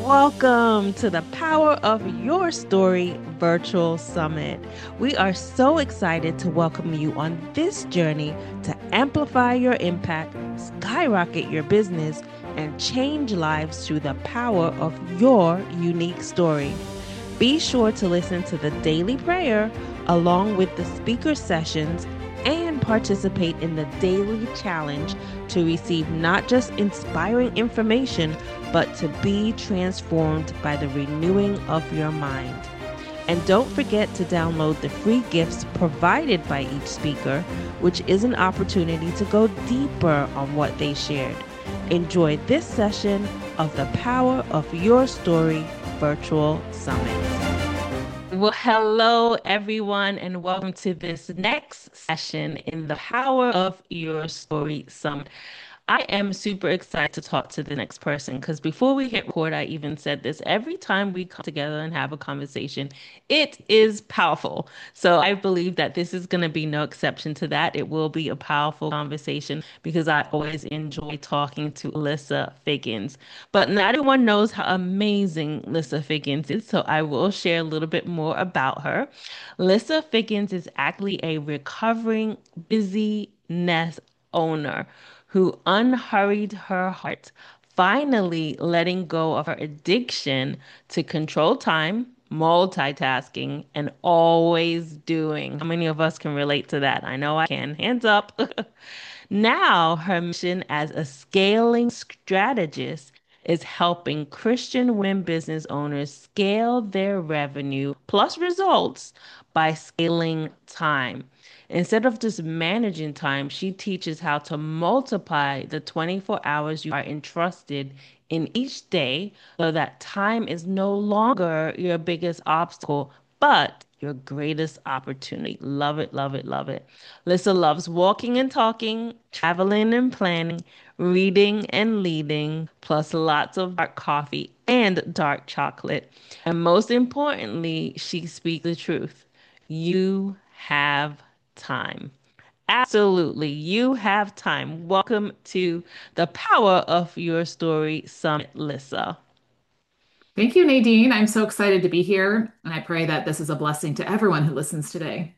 Welcome to the Power of Your Story Virtual Summit. We are so excited to welcome you on this journey to amplify your impact, skyrocket your business, and change lives through the power of your unique story. Be sure to listen to the daily prayer along with the speaker sessions and participate in the daily challenge to receive not just inspiring information, but to be transformed by the renewing of your mind. And don't forget to download the free gifts provided by each speaker, which is an opportunity to go deeper on what they shared. Enjoy this session of the Power of Your Story Virtual Summit. Well, hello, everyone, and welcome to this next session in the Power of Your Story Summit. I am super excited to talk to the next person because before we hit record, I even said this every time we come together and have a conversation, it is powerful. So I believe that this is going to be no exception to that. It will be a powerful conversation because I always enjoy talking to Lissa Figgins. But not everyone knows how amazing Lissa Figgins is, so I will share a little bit more about her. Lissa Figgins is actually a recovering busyness owner who unhurried her heart, finally letting go of her addiction to control time, multitasking, and always doing. How many of us can relate to that? I know I can. Hands up. Now, her mission as a scaling strategist is helping Christian women business owners scale their revenue plus results by scaling time. Instead of just managing time, she teaches how to multiply the 24 hours you are entrusted in each day so that time is no longer your biggest obstacle, but your greatest opportunity. Love it, love it, love it. Lissa loves walking and talking, traveling and planning, reading and leading, plus lots of dark coffee and dark chocolate. And most importantly, she speaks the truth. You have time. Absolutely. You have time. Welcome to the Power of Your Story Summit, Lissa. Thank you, Nadine. I'm so excited to be here, and I pray that this is a blessing to everyone who listens today.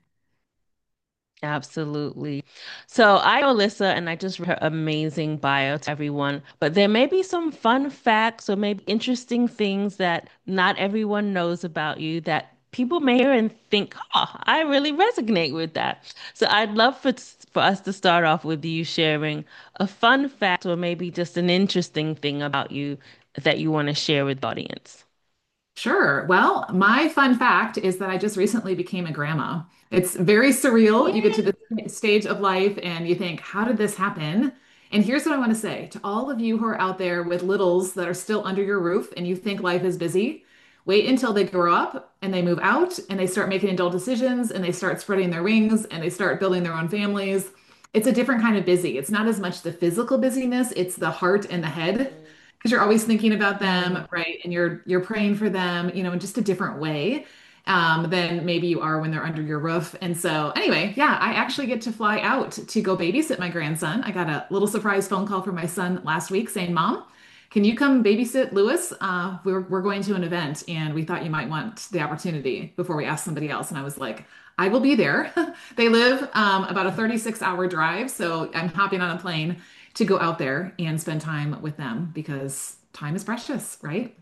Absolutely. So I know Alyssa, and I just read her amazing bio to everyone, but there may be some fun facts or maybe interesting things that not everyone knows about you that people may hear and think, oh, I really resonate with that. So I'd love for us to start off with you sharing a fun fact or maybe just an interesting thing about you that you want to share with the audience. Sure. Well, my fun fact is that I just recently became a grandma. It's very surreal. You get to Yeah. this stage of life and you think, how did this happen? And here's what I want to say to all of you who are out there with littles that are still under your roof and you think life is busy, wait until they grow up and they move out and they start making adult decisions and they start spreading their wings and they start building their own families. It's a different kind of busy. It's not as much the physical busyness, it's the heart and the head because you're always thinking about them, Mm. right? And you're praying for them, in just a different way than maybe you are when they're under your roof. And so, anyway, yeah, I actually get to fly out to go babysit my grandson. I got a little surprise phone call from my son last week saying, "Mom, can you come babysit Lewis? We're going to an event, and we thought you might want the opportunity before we ask somebody else." And I was like, "I will be there." They live about a 36-hour drive, so I'm hopping on a plane to go out there and spend time with them because time is precious, right?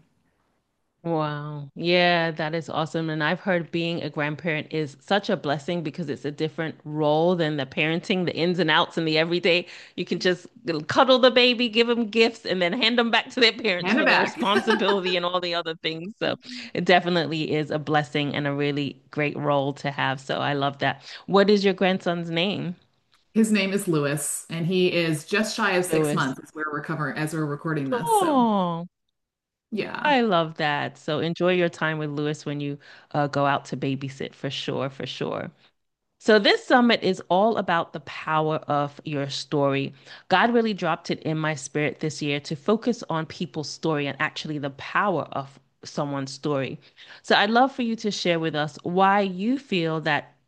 Wow. Yeah, that is awesome. And I've heard being a grandparent is such a blessing because it's a different role than the parenting, the ins and outs and the everyday. You can just cuddle the baby, give them gifts, and then hand them back to their parents Hand it for the back. responsibility and all the other things. So it definitely is a blessing and a really great role to have. So I love that. What is your grandson's name? His name is Lewis, and he is just shy of six Lewis. months as we're recording this. So, Oh, yeah. I love that. So enjoy your time with Lewis when you go out to babysit for sure, for sure. So, this summit is all about the power of your story. God really dropped it in my spirit this year to focus on people's story and actually the power of someone's story. So, I'd love for you to share with us why you feel that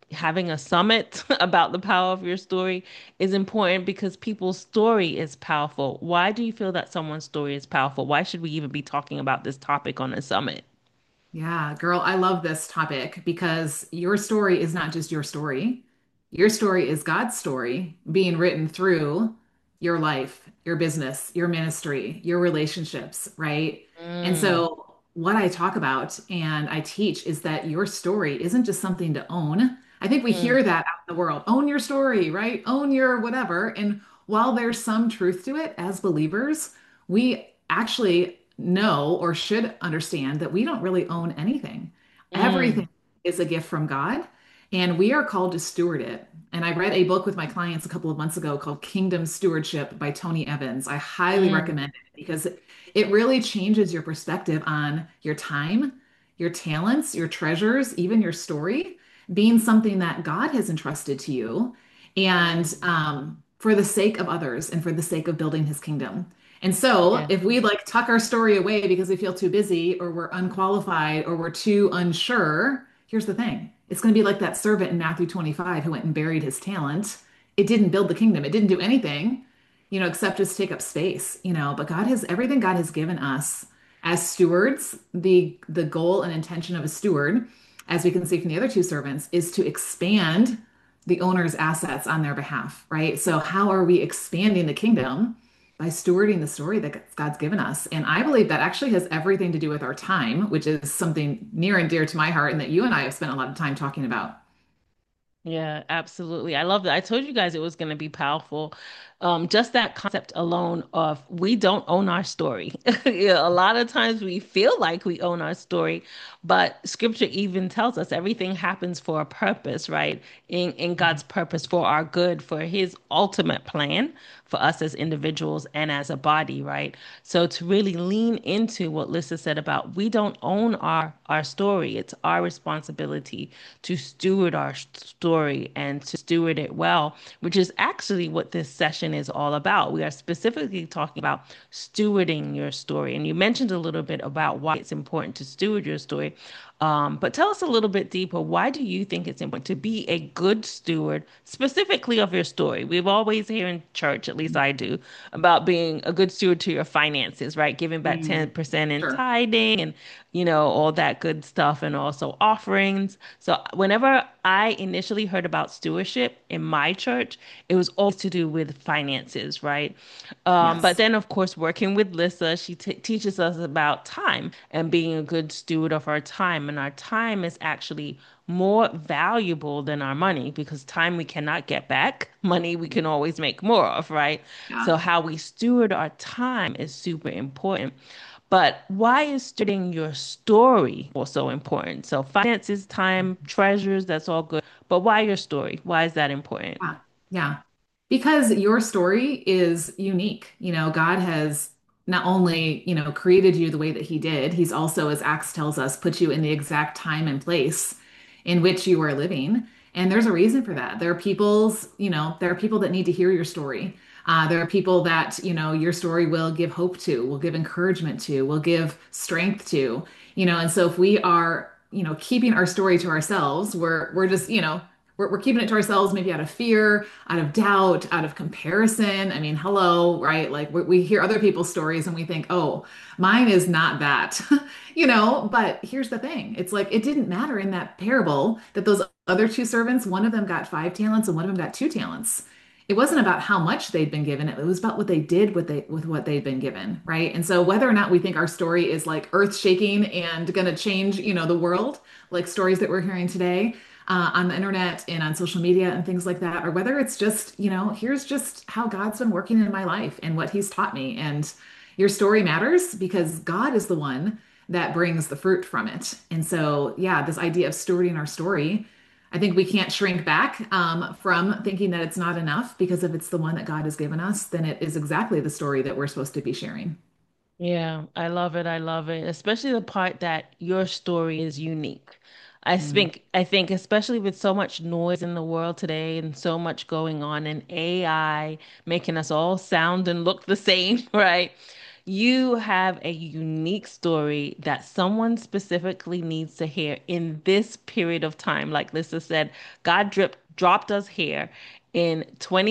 having a summit about the power of your story is important because people's story is powerful. Why do you feel that someone's story is powerful? Why should we even be talking about this topic on a summit? Yeah, girl, I love this topic because your story is not just your story. Your story is God's story being written through your life, your business, your ministry, your relationships, right? And Mm, so, what I talk about and I teach is that your story isn't just something to own. I think we mm, hear that out in the world. Own your story, right? Own your whatever. And while there's some truth to it as believers, we actually know or should understand that we don't really own anything. mm, Everything is a gift from God, and we are called to steward it. And I read a book with my clients a couple of months ago called Kingdom Stewardship by Tony Evans. I highly mm, recommend it because it really changes your perspective on your time, your talents, your treasures, even your story being something that God has entrusted to you, and mm. for the sake of others and for the sake of building his kingdom. And so, Yeah. if we like tuck our story away because we feel too busy or we're unqualified or we're too unsure, here's the thing. It's going to be like that servant in Matthew 25 who went and buried his talent. It didn't build the kingdom. It didn't do anything, except just take up space, but God has everything God has given us as stewards. The goal and intention of a steward, as we can see from the other two servants, is to expand the owner's assets on their behalf, right? So how are we expanding the kingdom? By stewarding the story that God's given us. And I believe that actually has everything to do with our time, which is something near and dear to my heart and that you and I have spent a lot of time talking about. Yeah, absolutely. I love that. I told you guys it was going to be powerful. Just that concept alone of we don't own our story. Yeah, a lot of times we feel like we own our story, but scripture even tells us everything happens for a purpose, right? In God's purpose for our good, for his ultimate plan for us as individuals and as a body, right? So to really lean into what Lisa said about we don't own our story. It's our responsibility to steward our story and to steward it well, which is actually what this session is all about. We are specifically talking about stewarding your story. And you mentioned a little bit about why it's important to steward your story. But tell us a little bit deeper. Why do you think it's important to be a good steward, specifically of your story? We've always here in church, at least I do, about being a good steward to your finances, right? Giving back Mm, 10% in sure. tithing and, all that good stuff, and also offerings. So whenever I initially heard about stewardship in my church, it was all to do with finances, right? But Yes. then, of course, working with Lissa, she teaches us about time and being a good steward of our time. And our time is actually more valuable than our money because time we cannot get back, money we can always make more of, right? Yeah. So, how we steward our time is super important. But why is stewarding your story also important? So, finances, time, treasures, that's all good. But why your story? Why is that important? Yeah. Yeah. Because your story is unique. God has not only, created you the way that he did, he's also, as Acts tells us, put you in the exact time and place in which you are living. And there's a reason for that. There are people that need to hear your story. There are people that, your story will give hope to, will give encouragement to, will give strength to, and so if we are, keeping our story to ourselves, we're just, we're keeping it to ourselves, maybe out of fear, out of doubt, out of comparison. I mean, hello, right? Like we hear other people's stories and we think, oh, mine is not that, But here's the thing. It's like it didn't matter in that parable that those other two servants, one of them got 5 talents and one of them got 2 talents. It wasn't about how much they'd been given. It was about what they did with what they'd been given, right? And so whether or not we think our story is like earth-shaking and going to change, the world, like stories that we're hearing today, on the internet and on social media and things like that, or whether it's just, here's just how God's been working in my life and what he's taught me. And your story matters because God is the one that brings the fruit from it. And so, yeah, this idea of stewarding our story, I think we can't shrink back from thinking that it's not enough because if it's the one that God has given us, then it is exactly the story that we're supposed to be sharing. Yeah, I love it. I love it. Especially the part that your story is unique. Mm. I think especially with so much noise in the world today and so much going on and AI making us all sound and look the same, right? You have a unique story that someone specifically needs to hear in this period of time. Like Lisa said, dropped us here in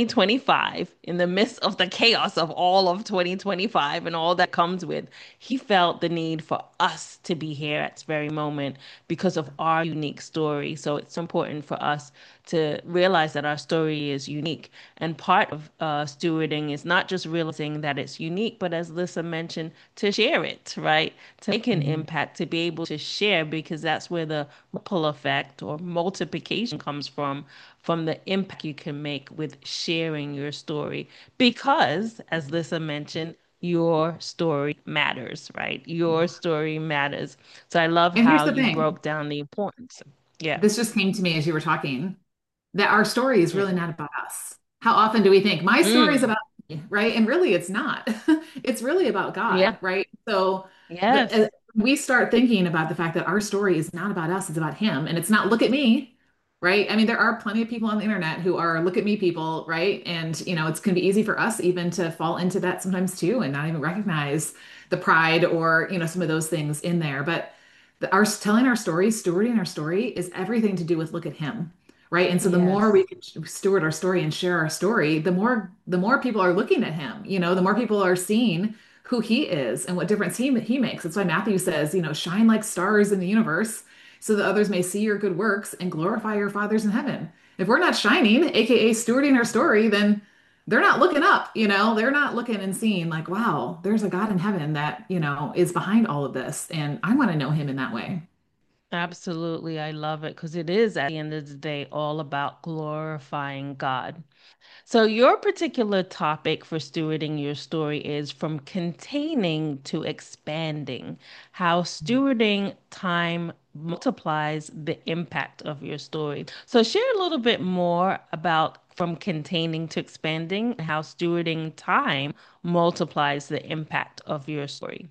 2025, in the midst of the chaos of all of 2025 and all that comes with. He felt the need for us to be here at this very moment because of our unique story. So it's important for us to realize that our story is unique. And part of stewarding is not just realizing that it's unique, but as Lisa mentioned, to share it, right? To make an Mhm. impact, to be able to share, because that's where the ripple effect or multiplication comes from the impact you can make with sharing your story. Because, as Lisa mentioned, your story matters, right? Your story matters. So I love And here's how the you thing. broke down the importance. Yeah. This just came to me as you were talking, that our story is Yeah. really not about us. How often do we think my story is Mm. about me, right? And really, it's not. It's really about God, Yeah. right? So Yes. we start thinking about the fact that our story is not about us, it's about Him, and it's not look at me, right? I mean, there are plenty of people on the internet who are look at me people, right? And it's going to be easy for us even to fall into that sometimes too, and not even recognize the pride or some of those things in there. But our telling our story, stewarding our story is everything to do with look at Him, right? And so the more Yes. we can steward our story and share our story, the more people are looking at Him. The more people are seeing who He is and what difference He makes. That's why Matthew says, shine like stars in the universe, so that others may see your good works and glorify your fathers in heaven. If we're not shining, aka stewarding our story, then they're not looking up, they're not looking and seeing like, wow, there's a God in heaven that, is behind all of this. And I want to know Him in that way. Absolutely. I love it because it is at the end of the day all about glorifying God. So, your particular topic for stewarding your story is from containing to expanding, how stewarding time multiplies the impact of your story. So, share a little bit more about from containing to expanding, and how stewarding time multiplies the impact of your story.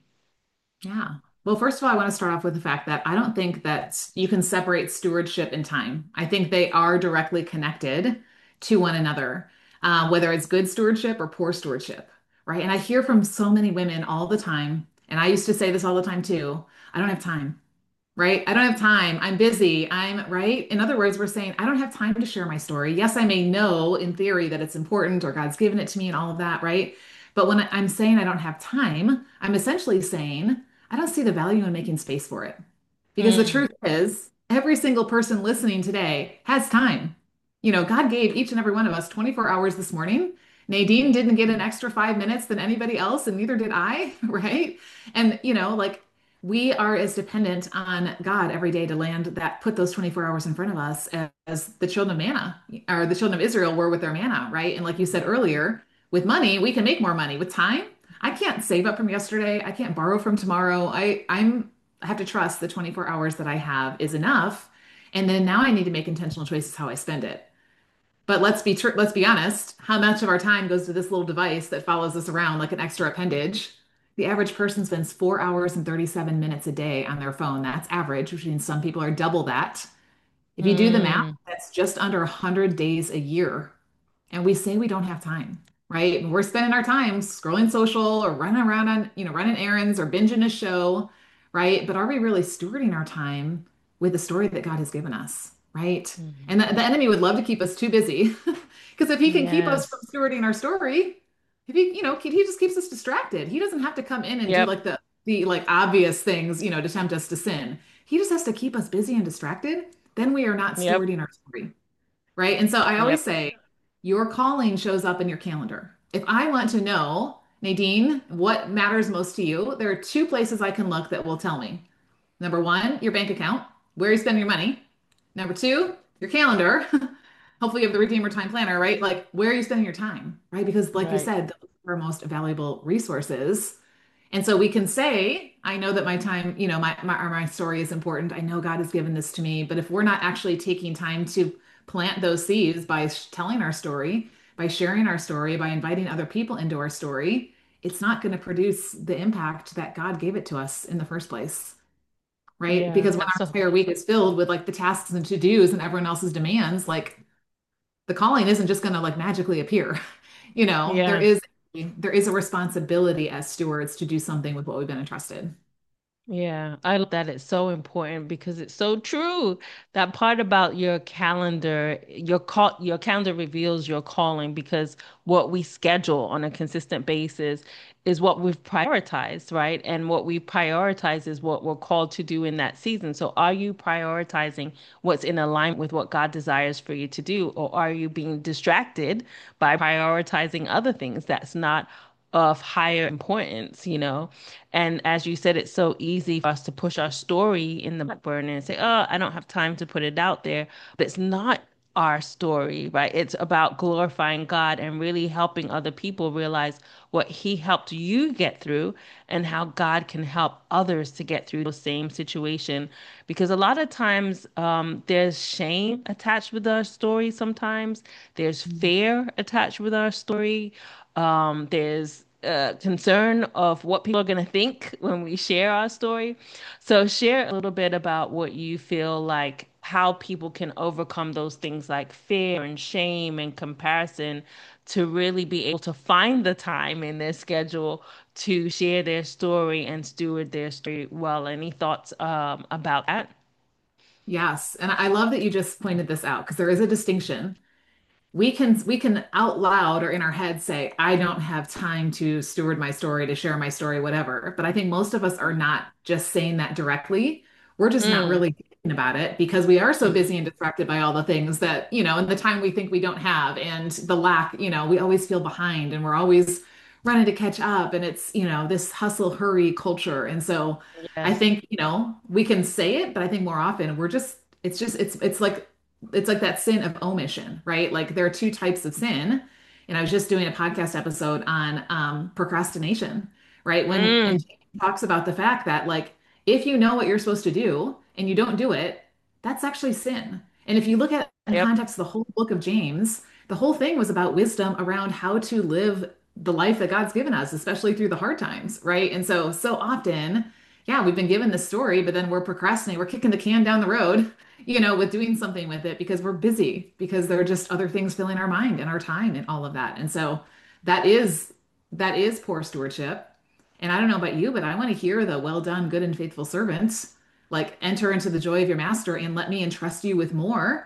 Yeah. Well, first of all, I want to start off with the fact that I don't think that you can separate stewardship and time. I think they are directly connected to one another, whether it's good stewardship or poor stewardship, right? And I hear from so many women all the time, and I used to say this all the time too. I don't have time, right? I don't have time. I'm busy. I'm right. In other words, we're saying, I don't have time to share my story. Yes, I may know in theory that it's important or God's given it to me and all of that, right? But when I'm saying I don't have time, I'm essentially saying I don't see the value in making space for it. Because the Mm, truth is, every single person listening today has time. God gave each and every one of us 24 hours this morning. Nadine didn't get an extra 5 minutes than anybody else, and neither did I, right? And, like we are as dependent on God every day to land that put those 24 hours in front of us as the children of manna or the children of Israel were with their manna, right? And like you said earlier, with money, we can make more money. With time, I can't save up from yesterday. I can't borrow from tomorrow. I have to trust the 24 hours that I have is enough. And then now I need to make intentional choices how I spend it. But let's be honest, how much of our time goes to this little device that follows us around like an extra appendage? The average person spends 4 hours and 37 minutes a day on their phone. That's average, which means some people are double that. If you do the math, mm, that's just under 100 days a year. And we say we don't have time, right? And we're spending our time scrolling social or running around on, running errands or binging a show, right? But are we really stewarding our time with the story that God has given us, right? And mm. the enemy would love to keep us too busy because if he can keep us from Yes. stewarding our story, if he just keeps us distracted. He doesn't have to come in and do Yep. like the like obvious things, to tempt us to sin. He just has to keep us busy and distracted. Then we are not Yep. stewarding our story, right? And so I always Yep. say, your calling shows up in your calendar. If I want to know, Nadine, what matters most to you, there are two places I can look that will tell me. Number one, your bank account, where you spend your money. Number two, your calendar. Hopefully you have the Redeemer Time Planner, right? Like where are you spending your time, right? Because like you Right. said, those are our most valuable resources. And so we can say, I know that my time, my story is important. I know God has given this to me. But if we're not actually taking time to plant those seeds by telling our story, by sharing our story, by inviting other people into our story, it's not going to produce the impact that God gave it to us in the first place, right? Yeah. Because when our entire week is filled with like the tasks and to-dos and everyone else's demands, like the calling isn't just going to like magically appear. There Yeah. is there is a responsibility as stewards to do something with what we've been entrusted. Yeah, I love that. It's so important because it's so true. That part about your calendar, your calendar reveals your calling because what we schedule on a consistent basis is what we've prioritized, right? And what we prioritize is what we're called to do in that season. So are you prioritizing what's in alignment with what God desires for you to do, or are you being distracted by prioritizing other things that's not of higher importance, you know? And as you said, it's so easy for us to push our story in the back burner and say, oh, I don't have time to put it out there. But it's not our story, right? It's about glorifying God and really helping other people realize what He helped you get through and how God can help others to get through the same situation. Because a lot of times there's shame attached with our story sometimes, there's fear attached with our story. There's concern of what people are going to think when we share our story. So, share a little bit about what you feel like how people can overcome those things like fear and shame and comparison to really be able to find the time in their schedule to share their story and steward their story well. Any thoughts about that? Yes, and I love that you just pointed this out because there is a distinction. We can out loud or in our head say, I don't have time to steward my story, to share my story, whatever. But I think most of us are not just saying that directly. We're just not Mm, really thinking about it because we are so busy mhm. and distracted by all the things that, and the time we think we don't have and the lack, we always feel behind and we're always running to catch up. And it's, this hustle hurry culture. And so I Yes. think, we can say it, but I think more often it's like that sin of omission, right? Like there are two types of sin. And I was just doing a podcast episode on procrastination, right? And Mm, James talks about the fact that like if you know what you're supposed to do and you don't do it, that's actually sin. And if you look at in yep. context the whole book of James, the whole thing was about wisdom around how to live the life that God's given us, especially through the hard times, right? And so often, yeah, we've been given this story, but then we're procrastinating, we're kicking the can down the road with doing something with it because we're busy, because there are just other things filling our mind and our time and all of that. And so that is that is poor stewardship. And I don't know about you, but I want to hear the well done, good and faithful servant. Like enter into the joy of your master and let me entrust you with more,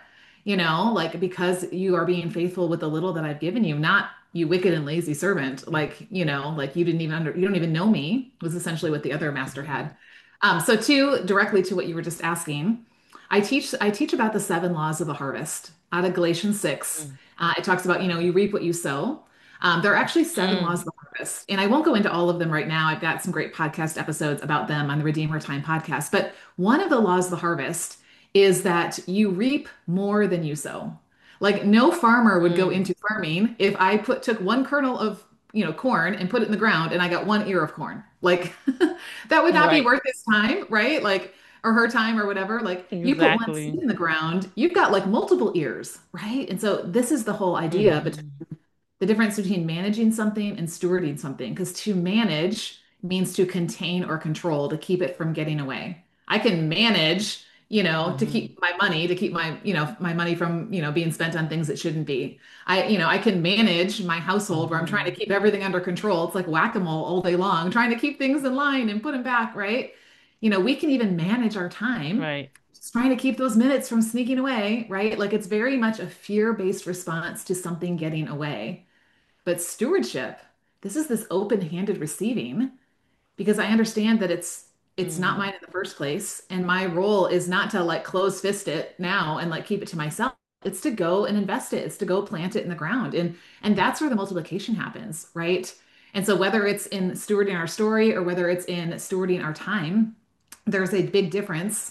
like because you are being faithful with the little that I've given you, not you wicked and lazy servant, like you don't even know me, was essentially what the other master had. So directly to what you were just asking, I teach about the seven laws of the harvest out of Galatians 6. Mm, It talks about, you reap what you sow. There are actually seven laws mm, of the harvest, and I won't go into all of them right now. I've got some great podcast episodes about them on the Redeemer Time podcast. But one of the laws of the harvest is that you reap more than you sow. Like no farmer would go mm. into farming if I took one kernel of, corn and put it in the ground and I got one ear of corn. Like that would not be Right. worth his time, right? Like or her time or whatever. Like you put one seed Exactly. in the ground, you've got like multiple ears, right? And so this is the whole idea, but Hmm. the difference between managing something and stewarding something. Because to manage means to contain or control, to keep it from getting away. I can manage, to Hmm. keep my money, to keep my money from, being spent on things that shouldn't be. I can manage my household where I'm trying to Hmm. keep everything under control. It's like whack-a-mole all day long, trying to keep things in line and put them back, right? We can even manage our time, Right. just trying to keep those minutes from sneaking away, right? Like it's very much a fear-based response to something getting away. But stewardship, this is this open-handed receiving because I understand that it's not Mm. mine in the first place. And my role is not to like close fist it now and like keep it to myself. It's to go and invest it. It's to go plant it in the ground. And that's where the multiplication happens, right? And so whether it's in stewarding our story or whether it's in stewarding our time, there's a big difference,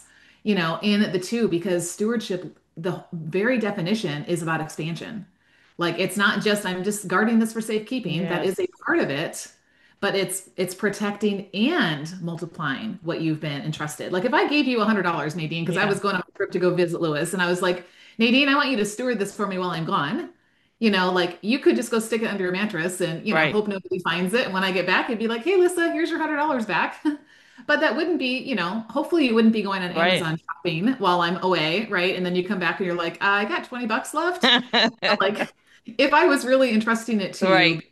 in the two because stewardship, the very definition is about expansion. Like it's not just I'm just guarding this for safekeeping. That is a Yes. part of it, but it's protecting and multiplying what you've been entrusted. Like if I gave you $100, Nadine, because I Yeah. was going on a trip to go visit Lewis, and I was like, Nadine, I want you to steward this for me while I'm gone. Like you could just go stick it under your mattress and Right. hope nobody finds it. And when I get back, it'd be like, hey, Lisa, here's your $100 back. But that wouldn't be, hopefully you wouldn't be going on Right. Amazon shopping while I'm away, right? And then you come back and you're like, I got $20 left. Like if I was really entrusting it to you, Right.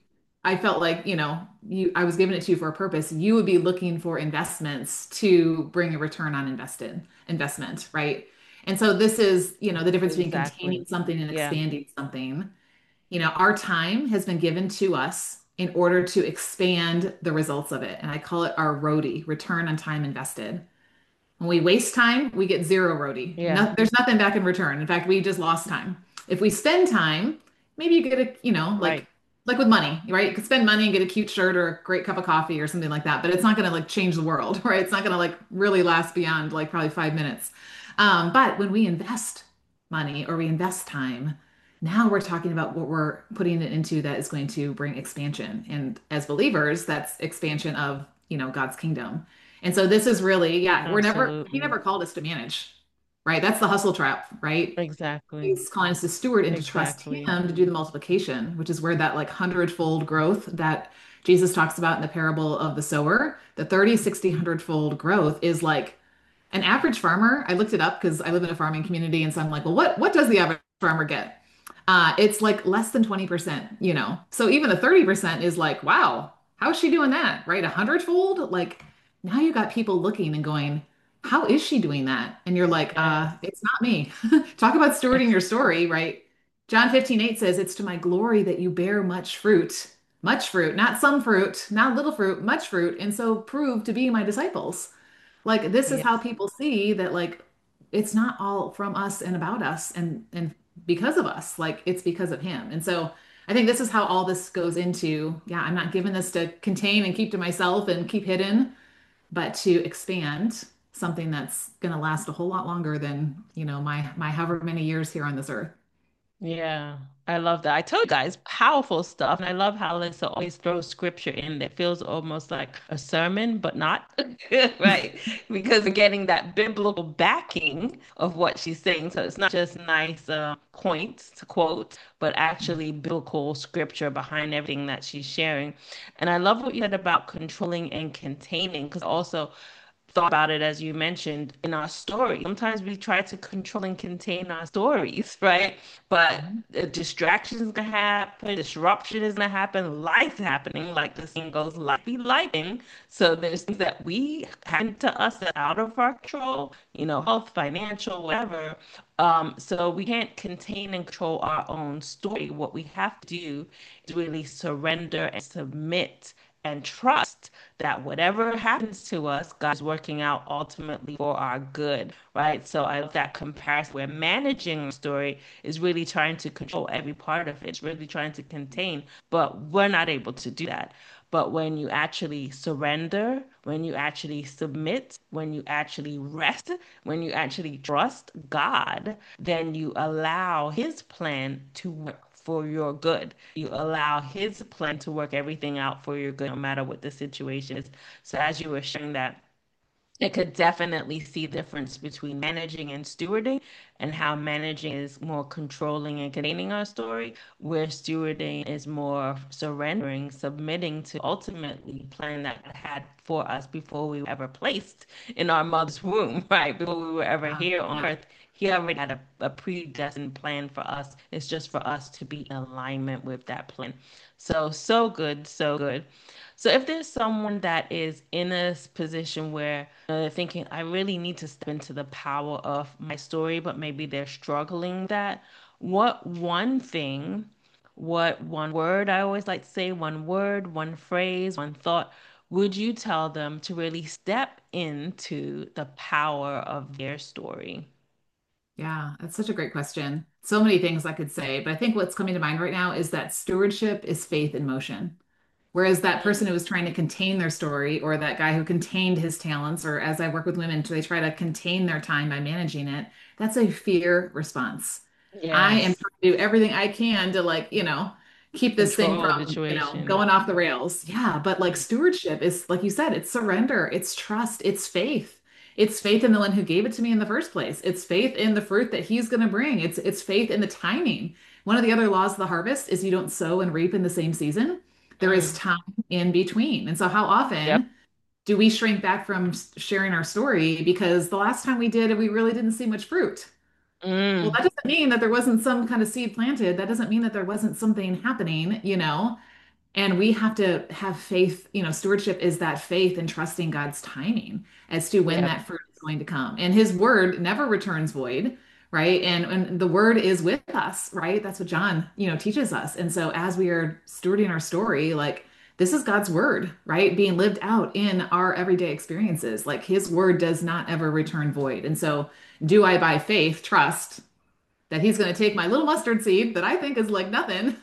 I felt like, I was giving it to you for a purpose. You would be looking for investments to bring a return on invested investment, right? And so this is, the difference between Exactly. containing something and Yeah. expanding something. Our time has been given to us in order to expand the results of it. And I call it our ROTI, return on time invested. When we waste time, we get zero ROTI. Yeah. No, there's nothing back in return. In fact, we just lost time. If we spend time, maybe you get a, Right. like with money, right? You could spend money and get a cute shirt or a great cup of coffee or something like that, but it's not going to like change the world, right? It's not going to like really last beyond like probably 5 minutes. But when we invest money or we invest time, now we're talking about what we're putting it into that is going to bring expansion. And as believers, that's expansion of, God's kingdom. And so this is really, yeah, he Absolutely. never called us to manage, right? That's the hustle trap, right? Exactly. He's calling us to steward and to trust Exactly. him to do the multiplication, which is where that like hundredfold growth that Jesus talks about in the parable of the sower, the 30, 60, hundredfold growth is like an average farmer. I looked it up because I live in a farming community. And so I'm like, well, what does the average farmer get? It's like less than 20%. So even a 30% is like, wow, how is she doing that? Right? A hundredfold? Like now you got people looking and going, how is she doing that? And you're like, Yes. it's not me. Talk about stewarding your story, right? John 15:8 says, it's to my glory that you bear much fruit, not some fruit, not little fruit, much fruit, and so prove to be my disciples. Like this is how Yes. people see that like it's not all from us and about us and because of us, like it's because of him. And so I think this is how all this goes into, yeah, I'm not given this to contain and keep to myself and keep hidden, but to expand something that's going to last a whole lot longer than, my however many years here on this earth. Yeah, I love that. I told you guys, powerful stuff. And I love how Lisa always throws scripture in that feels almost like a sermon, but not, right? Because we're getting that biblical backing of what she's saying. So it's not just nice points to quote, but actually biblical scripture behind everything that she's sharing. And I love what you said about controlling and containing, because also thought about it as you mentioned in our story. Sometimes we try to control and contain our stories, right? But Mhm. distraction is gonna happen, disruption is gonna happen, life's happening, like the saying goes, life be lifing. So there's things that we happen to us that are out of our control, health, financial, whatever. So we can't contain and control our own story. What we have to do is really surrender and submit and trust that whatever happens to us, God is working out ultimately for our good, right? So I love that comparison where managing a story is really trying to control every part of it. It's really trying to contain, but we're not able to do that. But when you actually surrender, when you actually submit, when you actually rest, when you actually trust God, then you allow His plan to work for your good. You allow His plan to work everything out for your good, no matter what the situation is. So, as you were sharing that, I could definitely see the difference between managing and stewarding, and how managing is more controlling and containing our story, where stewarding is more surrendering, submitting to ultimately plan that God had for us before we were ever placed in our mother's womb, right? Before we were ever Yeah. here on earth. He already had a predestined plan for us. It's just for us to be in alignment with that plan. So, so good, so good. So if there's someone that is in a position where they're thinking, I really need to step into the power of my story, but maybe they're struggling with that, what one thing, what one word, I always like to say, one word, one phrase, one thought, would you tell them to really step into the power of their story? Yeah, that's such a great question. So many things I could say, but I think what's coming to mind right now is that stewardship is faith in motion. Whereas that person who was trying to contain their story, or that guy who contained his talents, or as I work with women, they try to contain their time by managing it, that's a fear response. I am Yes. trying to do everything I can to like, keep this thing Control the from, situation. going off the rails. Yeah, but like stewardship is, like you said, it's surrender, it's trust, it's faith. It's faith in the one who gave it to me in the first place. It's faith in the fruit that he's going to bring. It's faith in the timing. One of the other laws of the harvest is you don't sow and reap in the same season. There is Mm. time in between. And so, how Yep. often do we shrink back from sharing our story because the last time we did, we really didn't see much fruit? Well, Mm. that doesn't mean that there wasn't some kind of seed planted. That doesn't mean that there wasn't something happening. And we have to have faith, stewardship is that faith and trusting God's timing as to when Yeah. that fruit is going to come. And his word never returns void, right? And the word is with us, right? That's what John, teaches us. And so as we are stewarding our story, like this is God's word, right? Being lived out in our everyday experiences. Like his word does not ever return void. And so do I by faith trust that he's going to take my little mustard seed that I think is like nothing,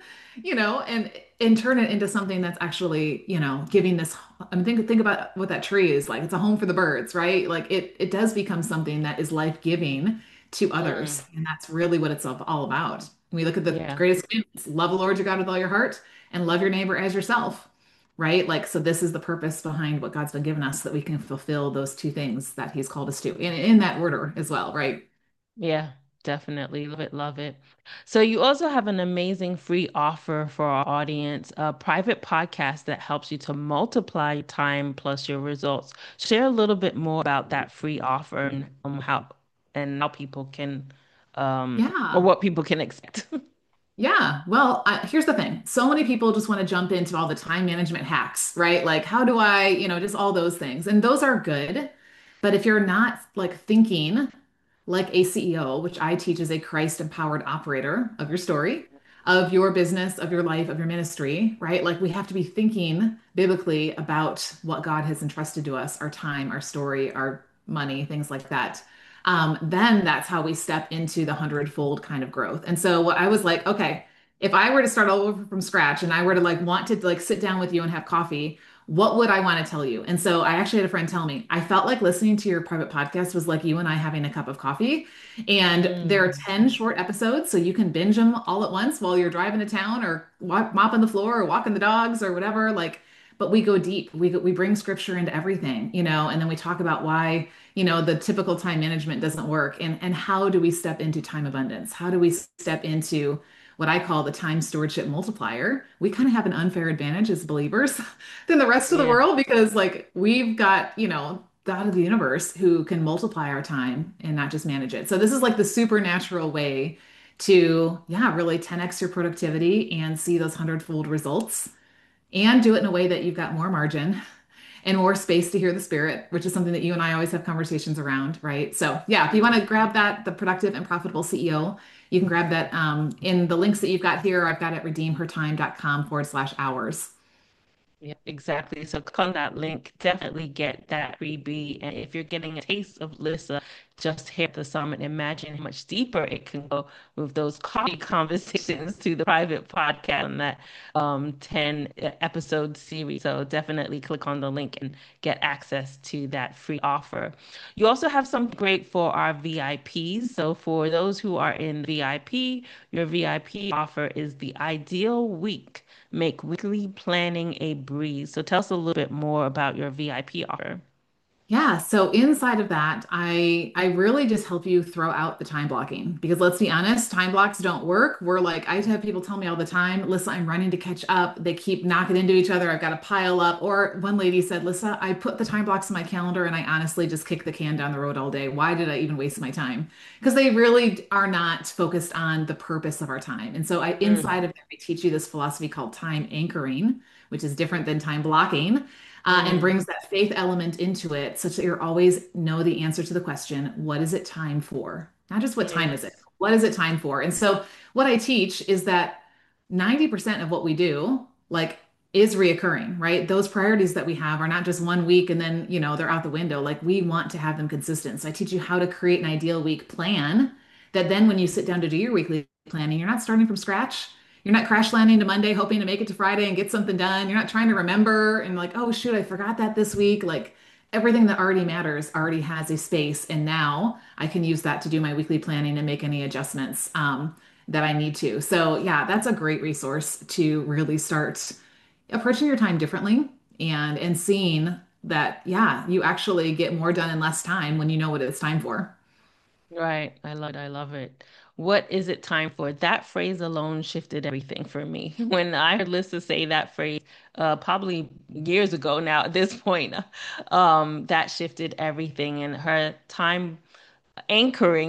and turn it into something that's actually, giving this. I mean, think about what that tree is like. It's a home for the birds, right? Like it does become something that is life-giving to Mm, others, and that's really what it's all about. When we look at the yeah. greatest commandments, love the Lord your God with all your heart and love your neighbor as yourself. Right? Like, so this is the purpose behind what God's been giving us so that we can fulfill those two things that He's called us to in that order as well, right? Yeah, definitely. Love it, love it. So you also have an amazing free offer for our audience, a private podcast that helps you to multiply time plus your results. Share a little bit more about that free offer and how people can or Yeah. what people can expect. Yeah. Well, here's the thing. So many people just want to jump into all the time management hacks, right? Like, how do I, just all those things. And those are good. But if you're not like thinking like a CEO, which I teach as a Christ empowered operator of your story, of your business, of your life, of your ministry, right? Like, we have to be thinking biblically about what God has entrusted to us, our time, our story, our money, things like that. Then that's how we step into the hundredfold kind of growth. And so what I was like, okay, if I were to start all over from scratch and I were to like want to like sit down with you and have coffee, what would I want to tell you? And so I actually had a friend tell me, I felt like listening to your private podcast was like you and I having a cup of coffee. And there are Mm, 10 short episodes, so you can binge them all at once while you're driving to town or mopping the floor or walking the dogs or whatever. Like, but we go deep. We bring scripture into everything, and then we talk about why the typical time management doesn't work and how do we step into time abundance? How do we step into what I call the time stewardship multiplier? We kind of have an unfair advantage as believers than the rest of the yeah. world because like we've got, God of the universe who can multiply our time and not just manage it. So this is like the supernatural way to, yeah, really 10x your productivity and see those hundredfold results and do it in a way that you've got more margin and more space to hear the spirit, which is something that you and I always have conversations around, right? So, yeah, if you want to grab that, the productive and profitable CEO, you can grab that in the links that you've got here. I've got it redeemhertime.com/hours. Yeah, exactly. So click on that link, definitely get that freebie. And if you're getting a taste of Lissa just here at the summit, imagine how much deeper it can go with those coffee conversations to the private podcast and that 10 episode series. So definitely click on the link and get access to that free offer. You also have something great for our VIPs. So for those who are in VIP, your VIP offer is the ideal week. Make weekly planning a breeze. So tell us a little bit more about your VIP offer. Yeah, so inside of that, I really just help you throw out the time blocking because let's be honest, time blocks don't work. We're like, I have people tell me all the time, Lissa, I'm running to catch up. They keep knocking into each other. I've got to pile up. Or one lady said, Lissa, I put the time blocks in my calendar and I honestly just kick the can down the road all day. Why did I even waste my time? Because they really are not focused on the purpose of our time. And so Mm, inside of that, I teach you this philosophy called time anchoring, which is different than time blocking and mm, brings that faith element into it such that you always know the answer to the question, what is it time for? Not just what time is it? yes. What is it time for? And so what I teach is that 90% of what we do, like, is reoccurring, right? Those priorities that we have are not just one week and then, they're out the window. Like we want to have them consistent. So I teach you how to create an ideal week plan that then when you sit down to do your weekly planning, you're not starting from scratch. You're not crash landing to Monday, hoping to make it to Friday and get something done. You're not trying to remember and like, oh shoot, I forgot that this week. Like everything that already matters already has a space. And now I can use that to do my weekly planning and make any adjustments that I need to. So yeah, that's a great resource to really start approaching your time differently and seeing that, yeah, you actually get more done in less time when you know what it's time for. Right. I love it. I love it. What is it time for? That phrase alone shifted everything for me. When I heard Lisa say that phrase, probably years ago now at this point, that shifted everything. And her time anchoring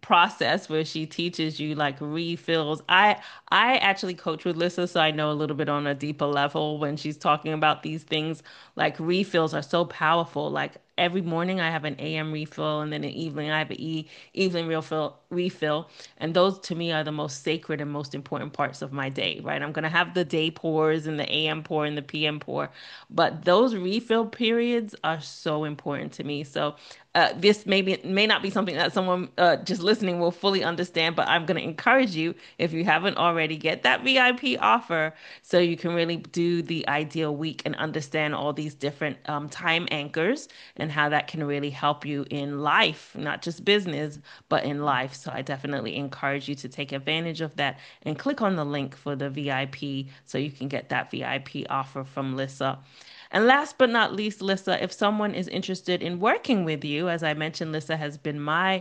process where she teaches you like refills. I actually coach with Lissa, so I know a little bit on a deeper level when she's talking about these things. Like refills are so powerful. Like every morning I have an AM refill, and then in the evening I have an evening refill. And those to me are the most sacred and most important parts of my day, right? I'm gonna have the day pours and the AM pour and the PM pour, but those refill periods are so important to me. So this may not be something that someone just listening will fully understand, but I'm going to encourage you, if you haven't already, get that VIP offer so you can really do the ideal week and understand all these different time anchors and how that can really help you in life, not just business, but in life. So I definitely encourage you to take advantage of that and click on the link for the VIP so you can get that VIP offer from Lissa. And last but not least, Lissa, if someone is interested in working with you, as I mentioned, Lissa has been my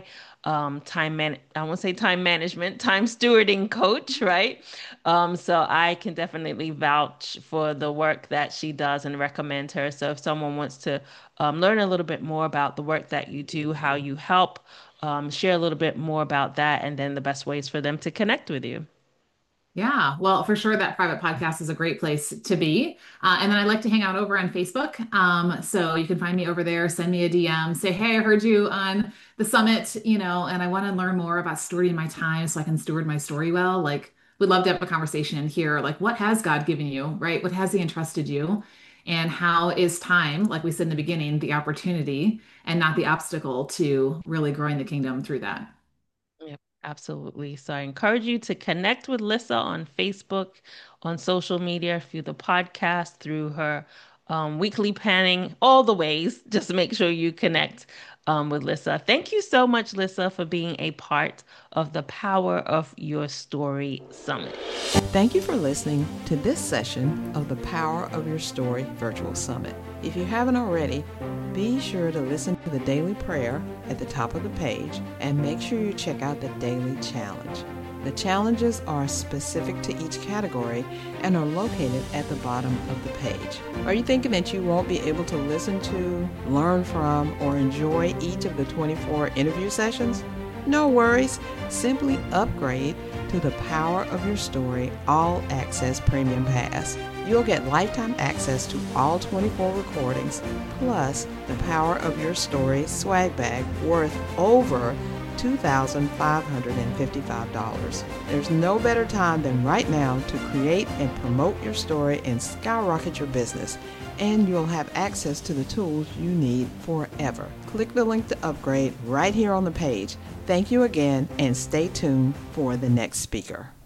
I won't say time management, time stewarding coach, right? So I can definitely vouch for the work that she does and recommend her. So if someone wants to learn a little bit more about the work that you do, how you help, share a little bit more about that, and then the best ways for them to connect with you. Yeah, well, for sure, that private podcast is a great place to be. And then I like to hang out over on Facebook. So you can find me over there, send me a DM, say, hey, I heard you on the summit, and I want to learn more about stewarding my time so I can steward my story well. Like, we'd love to have a conversation and hear, like, what has God given you, right? What has He entrusted you? And how is time, like we said in the beginning, the opportunity and not the obstacle to really growing the kingdom through that? Yep, absolutely. So I encourage you to connect with Lissa on Facebook, on social media, through the podcast, through her weekly planning, all the ways. Just make sure you connect with Lissa. Thank you so much, Lissa, for being a part of the Power of Your Story Summit. Thank you for listening to this session of the Power of Your Story Virtual Summit. If you haven't already, be sure to listen to the daily prayer at the top of the page and make sure you check out the daily challenge. The challenges are specific to each category and are located at the bottom of the page. Are you thinking that you won't be able to listen to, learn from, or enjoy each of the 24 interview sessions? No worries. Simply upgrade to the Power of Your Story All Access Premium Pass. You'll get lifetime access to all 24 recordings, plus the Power of Your Story swag bag worth over $2,555. There's no better time than right now to create and promote your story and skyrocket your business, and you'll have access to the tools you need forever. Click the link to upgrade right here on the page. Thank you again, and stay tuned for the next speaker.